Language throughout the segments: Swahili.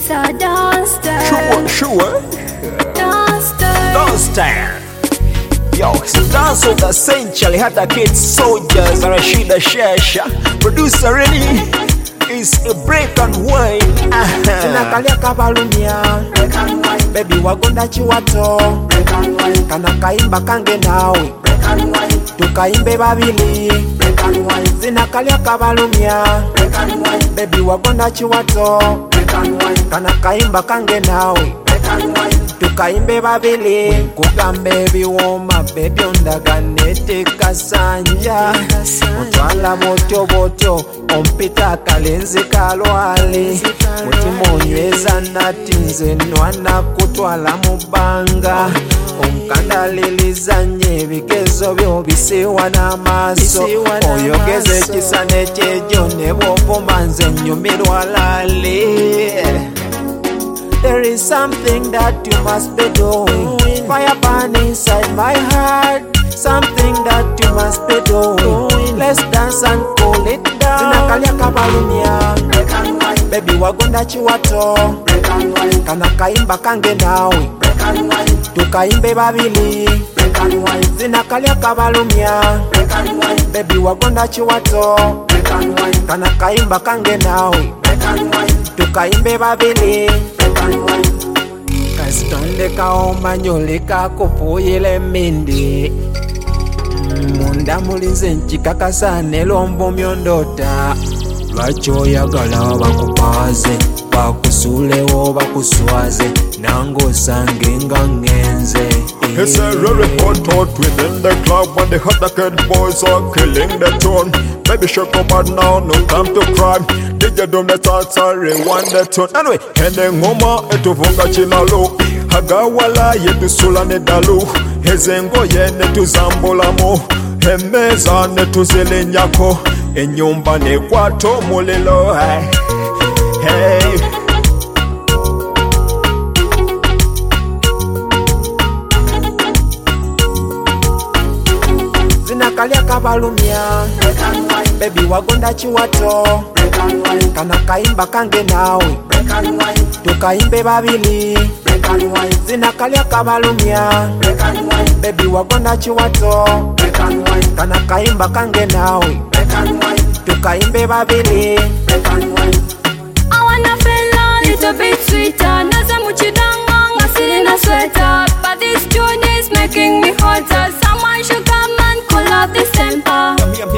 a dance style. Sure. Dance style. Dance style. Yo, it's the dance of the century. Had the kids, soldiers, and Rashida Shasha. Producer Rennie is a break and wine. Tinakalia kabalumia baby wagonda chiwato kana kaimba kange nawe tukaimbe babili zinakalia kabalumia baby wagonda chiwato kana kaimba kange nawe tukaimbe babili kugambe biwoma baby ondaganete kasanja mutwala botyo botyo ompita kalenzi kalwali mutima onyweza nati nze nwana kutwala mubanga omukandalilizanye ebigezo byo bisiwa n'amaaso oyogeza ekisa n'ekyejo ne bw'ovuma nze nnyumirwa lali. There is something that you must be doing. Fire burn inside my heart. Something that you must be doing. Let's dance and cool it down. Zinakalia kabalumia baby wagonda chiwato kana kaimba kange nawe tukaimbe babili zinakalia kabalumia baby wagonda chiwato kana kaimba kange nawe tukaimbe babili kasitondeka omanyoleka kupuyile mindi munda mulinze nkikakasa nelombo myondota lwaki oyagala bakupaze bakusulewo bakuswaze nange osange nga ngenze. It's a very hot within the club when the hot kid boys are killing the tune. Baby shake up bad now, no time to cry. DJ dum the salsa, rewind the tune. Anyway, hende ngoma etuvunga chilalo. Hagawala yetu sula ne dalu. Hezengo yene tuzambulamo. Hemeza ne tuzele nyako. Enyumba ne kwato mulilo. Hey. Zinakalia kabalumia baby wagonda chiwato kana kaimba kange nawe tukaimbe babili zinakalia kabalumia baby wagonda chiwato kana kaimba kange nawe tukaimbe babili. I wanna feel a little bit sweeter. Naza muchidanga ngasiri na sweater. But this tune is making me hotter. Someone should come and cool off this temper.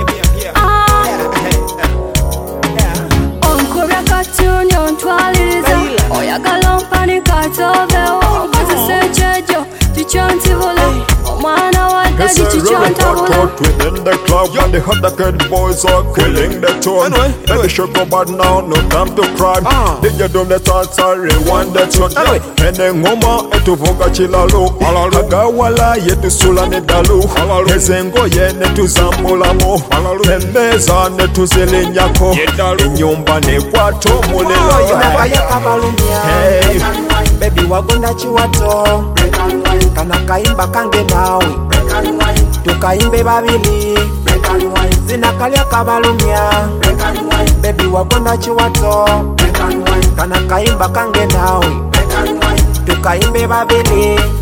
Onkuria katuni ontwaliriza oyagala ompanika tovewo kozesa ekyejo kikyontibola omwana wa It's Daddy a really hot within the club when the hot kid boys are killing the tune. Baby shake up bad now, no time to cry. DJ dum the salsa, rewind the tune. Hende ngoma etuvunga chilalo. Hagawala yetu sula ne dalu. Hezengo yene tuzambulamo. Hemeza ne tuzele nyako. Enyumba ne kwato mulilo. Zinakalia kabalumia baby wagonda chiwato kana kaimba kange nawe tukaimbe babili zinakalia kabalumia baby wagonda chiwato kana kaimba kange nawe tukaimbe babili.